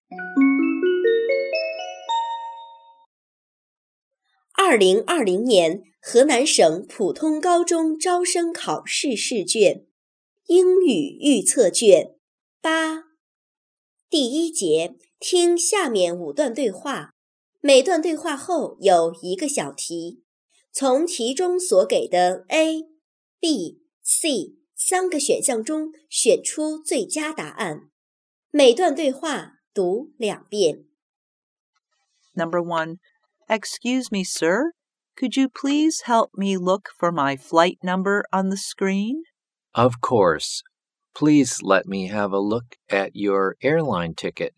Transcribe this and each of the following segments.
2020年河南省普通高中招生考试试卷英语预测卷8。第1节，听下面5段对话，每段对话后有1个小题，从题中所给的 A、B、C 3个选项中选出最佳答案。每段对话读2遍。 Number 1. Excuse me, sir. Could you please help me look for my flight number on the screen? Of course. Please let me have a look at your airline ticket.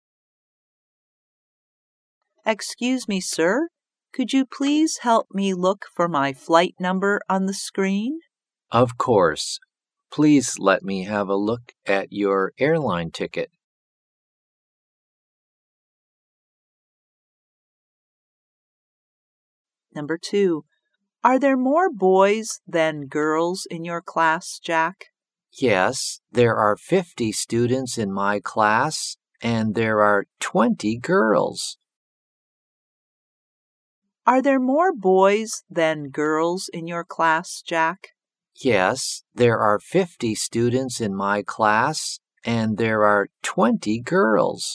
Excuse me, sir. Could you please help me look for my flight number on the screen? Of course. Please let me have a look at your airline ticket. Number 2. Are there more boys than girls in your class, Jack? Yes, there are 50 students in my class, and there are 20 girls. Are there more boys than girls in your class, Jack? Yes, there are 50 students in my class, and there are 20 girls.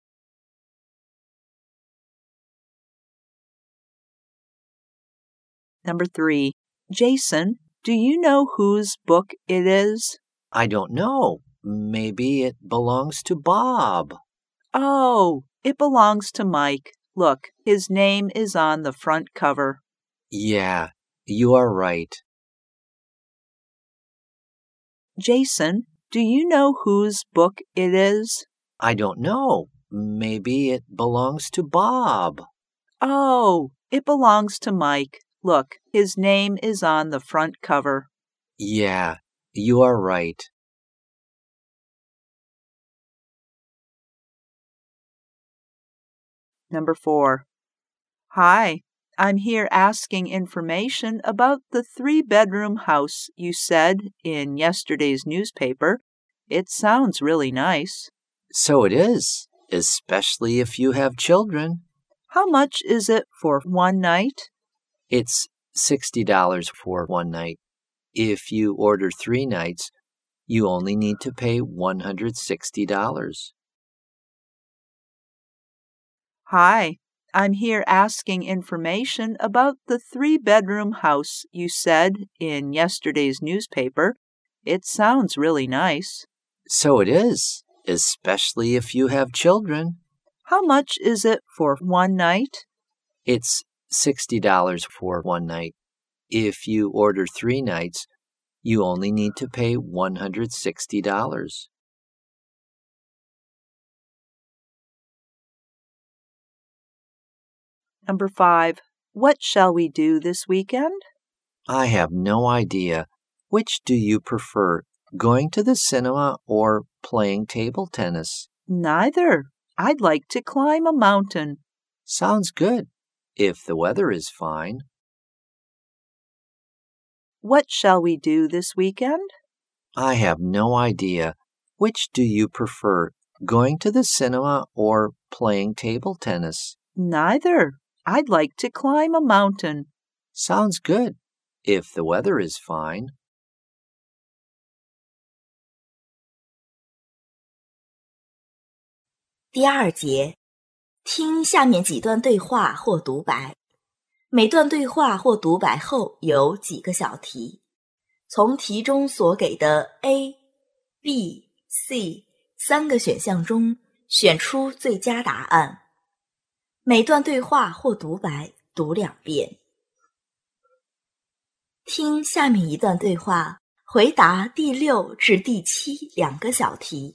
Number 3. Jason, do you know whose book it is? I don't know. Maybe it belongs to Bob. Oh, it belongs to Mike. Look, his name is on the front cover. Yeah, you are right. Jason, do you know whose book it is? I don't know. Maybe it belongs to Bob. Oh, it belongs to Mike. Look, his name is on the front cover. Yeah, you are right. Number 4. Hi, I'm here asking information about the 3-bedroom house you said in yesterday's newspaper. It sounds really nice. So it is, especially if you have children. How much is it for one night? It's $60 for one night. If you order 3 nights, you only need to pay $160. Hi, I'm here asking information about the 3-bedroom house you said in yesterday's newspaper. It sounds really nice. So it is, especially if you have children. How much is it for one night? It's $60 for one night. If you order 3 nights, you only need to pay $160. Number 5. What shall we do this weekend? I have no idea. Which do you prefer, going to the cinema or playing table tennis? Neither. I'd like to climb a mountain. Sounds good, if the weather is fine. What shall we do this weekend? I have no idea. Which do you prefer, going to the cinema or playing table tennis? Neither. I'd like to climb a mountain. Sounds good, if the weather is fine. 第2节，听下面几段对话或独白。每段对话或独白后有几个小题，从题中所给的 A、B、C 3个选项中选出最佳答案。每段对话或独白读2遍。听下面一段对话，回答第6至第7 2个小题。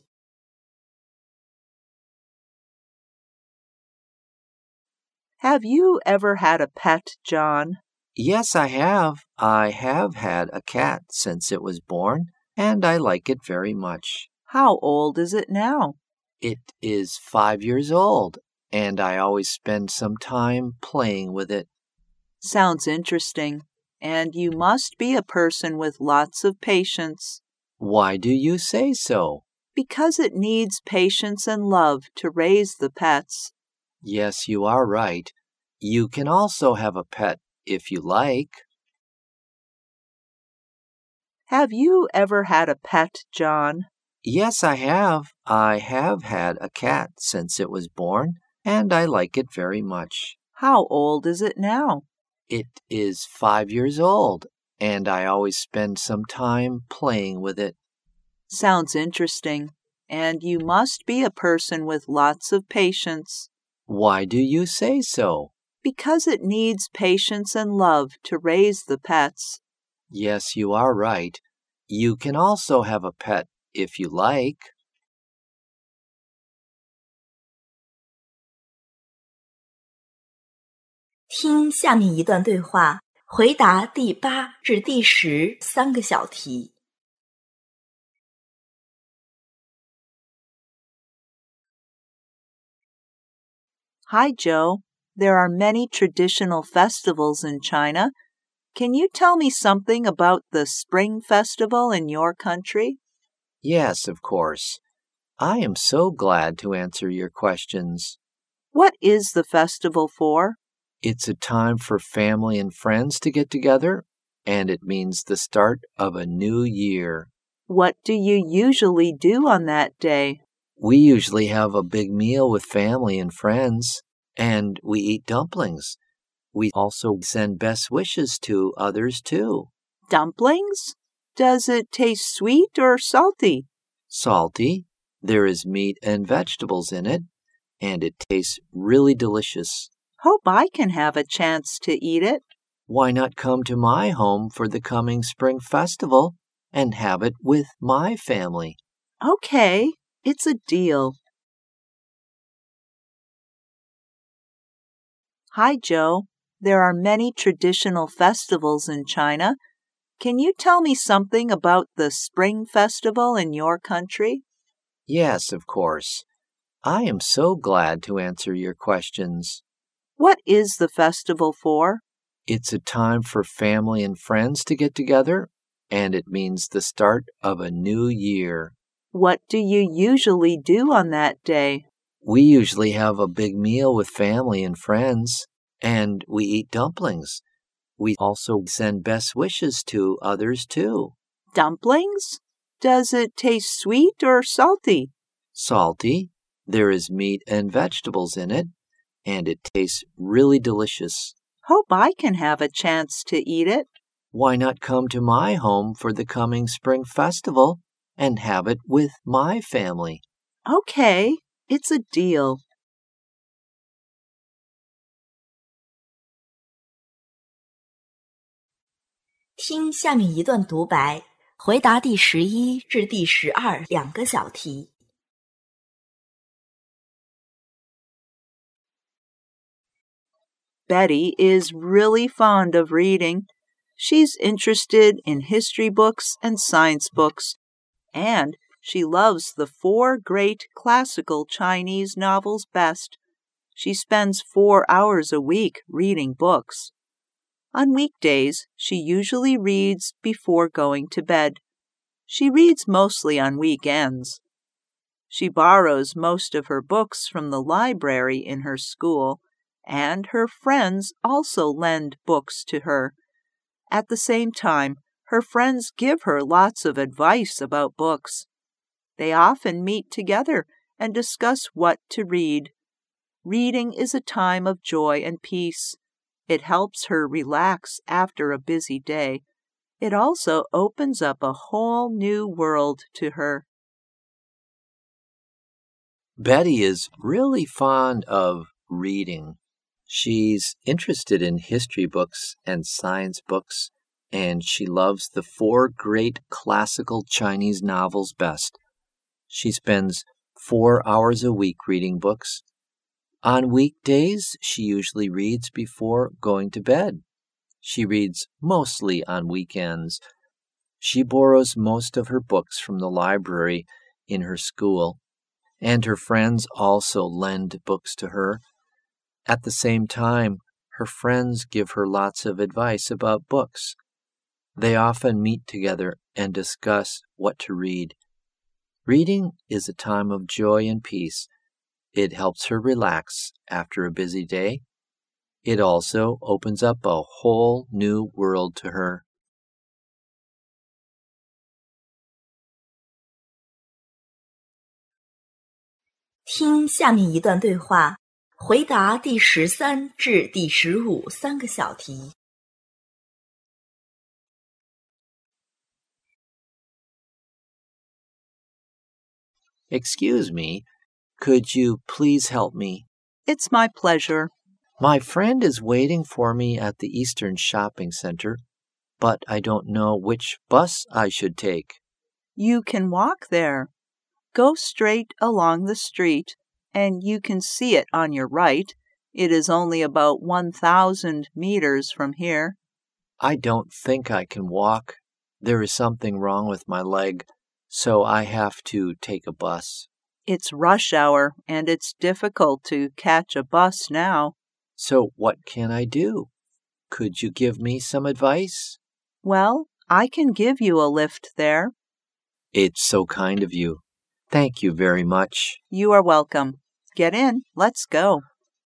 Have you ever had a pet, John? Yes, I have. I have had a cat since it was born, and I like it very much. How old is it now? It is 5 years old, and I always spend some time playing with it. Sounds interesting. And you must be a person with lots of patience. Why do you say so? because it needs patience and love to raise the pets. Yes, you are right. You can also have a pet if you like. Have you ever had a pet, John? Yes, I have. I have had a cat since it was born, and I like it very much. How old is it now? It is 5 years old, and I always spend some time playing with it. Sounds interesting. And you must be a person with lots of patience. Why do you say so? Because it needs patience and love to raise the pets. Yes, you are right. You can also have a pet if you like. 听下面一段对话，回答第8至第10三个小题。 Hi, Joe. There are many traditional festivals in China. Can you tell me something about the Spring Festival in your country? Yes, of course. I am so glad to answer your questions. What is the festival for? It's a time for family and friends to get together, and it means the start of a new year. What do you usually do on that day? We usually have a big meal with family and friends, and we eat dumplings. We also send best wishes to others too. Dumplings? Does it taste sweet or salty? Salty. There is meat and vegetables in it, and it tastes really delicious. Hope I can have a chance to eat it. Why not come to my home for the coming Spring Festival and have it with my family? Okay, it's a deal. Hi, Joe. There are many traditional festivals in China. Can you tell me something about the Spring Festival in your country? Yes, of course. I am so glad to answer your questions. What is the festival for? It's a time for family and friends to get together, and it means the start of a new year. What do you usually do on that day? We usually have a big meal with family and friends, and we eat dumplings. We also send best wishes to others too. Dumplings? Does it taste sweet or salty? Salty. There is meat and vegetables in it, and it tastes really delicious. Hope I can have a chance to eat it. Why not come to my home for the coming Spring Festival and have it with my family? Okay, it's a deal. 听下面一段独白，回答第11至第12两个小题。 Betty is really fond of reading. She's interested in history books and science books, and she loves the 4 great classical Chinese novels best. She spends 4 hours a week reading books. On weekdays, she usually reads before going to bed. She reads mostly on weekends. She borrows most of her books from the library in her school, and her friends also lend books to her. At the same time, her friends give her lots of advice about books. They often meet together and discuss what to read. Reading is a time of joy and peace. It helps her relax after a busy day. It also opens up a whole new world to her. Betty is really fond of reading. She's interested in history books and science books, and she loves the 4 great classical Chinese novels best. She spends 4 hours a week reading books. On weekdays, she usually reads before going to bed. She reads mostly on weekends. She borrows most of her books from the library in her school, and her friends also lend books to her. At the same time, her friends give her lots of advice about books. They often meet together and discuss what to read. Reading is a time of joy and peace. It helps her relax after a busy day. It also opens up a whole new world to her. 听下面一段对话，回答第13至第15三个小题。 Excuse me, could you please help me? It's my pleasure. My friend is waiting for me at the Eastern Shopping Center, but I don't know which bus I should take. You can walk there. Go straight along the street, and you can see it on your right. It is only about 1,000 meters from here. I don't think I can walk. There is something wrong with my leg, so I have to take a bus. It's rush hour, and it's difficult to catch a bus now. So what can I do? Could you give me some advice? Well, I can give you a lift there. It's so kind of you. Thank you very much. You are welcome. Get in. Let's go.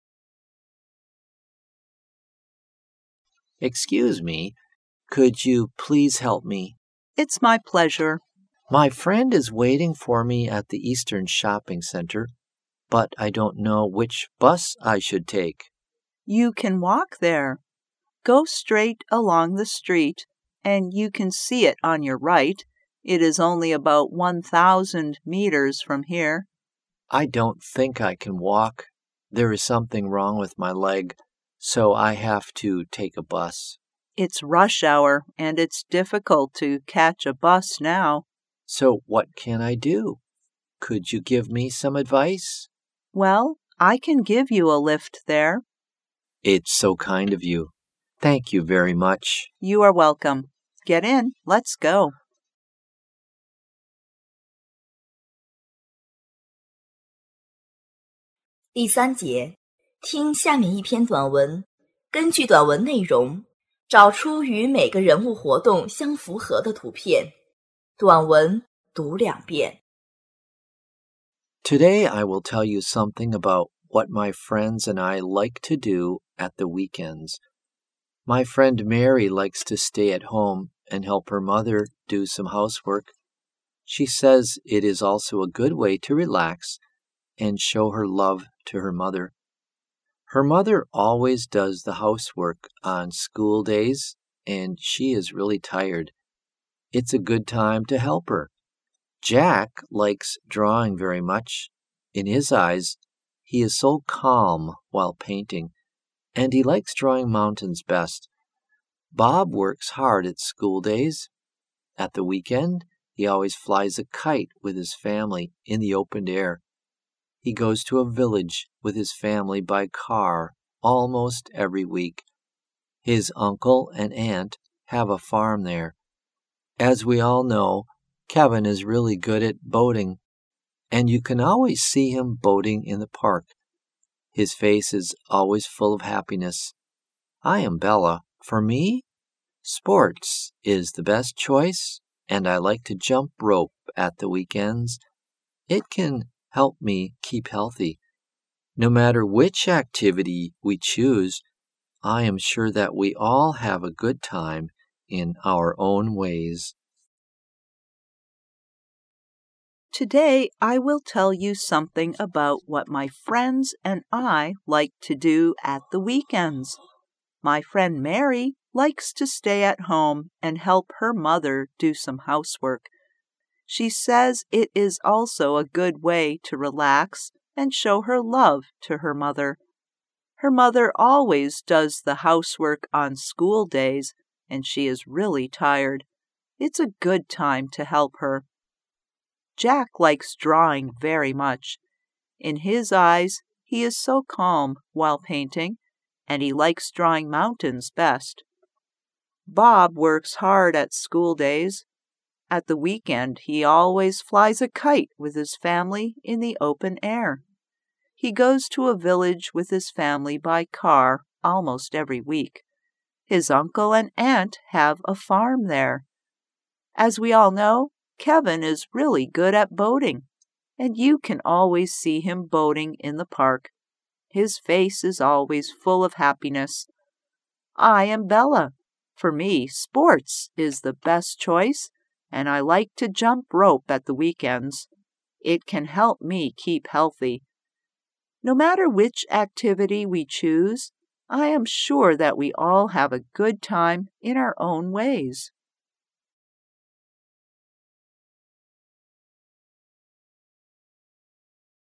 Excuse me, could you please help me? It's my pleasure. My friend is waiting for me at the Eastern Shopping Center, but I don't know which bus I should take. You can walk there. Go straight along the street, and you can see it on your right. It is only about 1,000 meters from here. I don't think I can walk. There is something wrong with my leg, so I have to take a bus. It's rush hour, and it's difficult to catch a bus now. So what can I do? Could you give me some advice? Well, I can give you a lift there. It's so kind of you. Thank you very much. You are welcome. Get in. Let's go. 第3节，听下面一篇短文，根据短文内容，找出与每个人物活动相符合的图片。短文读2遍。 Today I will tell you something about what my friends and I like to do at the weekends. My friend Mary likes to stay at home and help her mother do some housework. She says it is also a good way to relax and show her love to her mother. Her mother always does the housework on school days, and she is really tired. It's a good time to help her. Jack likes drawing very much. In his eyes, he is so calm while painting, and he likes drawing mountains best. Bob works hard at school days. At the weekend, he always flies a kite with his family in the open air. He goes to a village with his family by car almost every week. His uncle and aunt have a farm there. As we all know, Kevin is really good at boating, and you can always see him boating in the park. His face is always full of happiness. I am Bella. For me, sports is the best choice, and I like to jump rope at the weekends. It can help me keep healthy. No matter which activity we choose, I am sure that we all have a good time in our own ways. Today, I will tell you something about what my friends and I like to do at the weekends. My friend Mary likes to stay at home and help her mother do some housework. She says it is also a good way to relax and show her love to her mother. Her mother always does the housework on school days, and she is really tired. It's a good time to help her. Jack likes drawing very much. In his eyes, he is so calm while painting, and he likes drawing mountains best. Bob works hard at school days. At the weekend, he always flies a kite with his family in the open air. He goes to a village with his family by car almost every week. His uncle and aunt have a farm there. As we all know, Kevin is really good at boating, and you can always see him boating in the park. His face is always full of happiness. I am Bella. For me, sports is the best choice, and I like to jump rope at the weekends. It can help me keep healthy. No matter which activity we choose, I am sure that we all have a good time in our own ways.